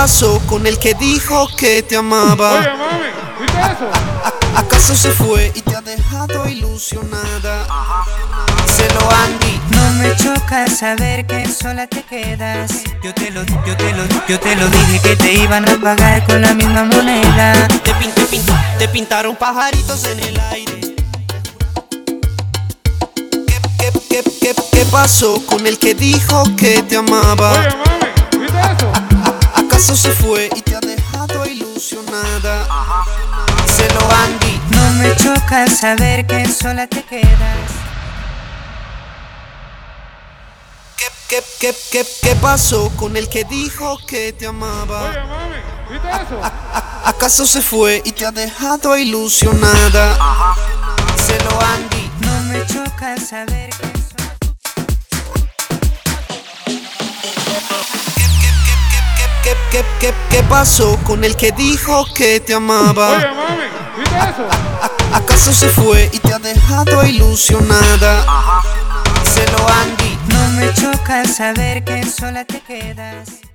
pasó con el que dijo que te amaba? Oye, mami, ¿viste eso? ¿Acaso se fue y te ha dejado ilusionada? Díselo, Andy. No me choca saber que sola te quedas. Yo te lo dije que te iban a pagar con la misma moneda. Te pintaron pajaritos en el aire. ¿Qué pasó con el que dijo que te amaba? Oye, mami, ¿viste eso? ¿Acaso se fue y te ha dejado ilusionada? Díselo, Andy. No me choca saber que sola te quedas. ¿Qué pasó con el que dijo que te amaba? Oye, mami, ¿viste eso? ¿Acaso se fue y te ha dejado ilusionada? Díselo, Andy. No me choca saber que ¿Qué pasó con el que dijo que te amaba? Oye, mami, ¿viste eso? ¿Acaso se fue y te ha dejado ilusionada? Díselo, Andy. no me choca saber que sola te quedas.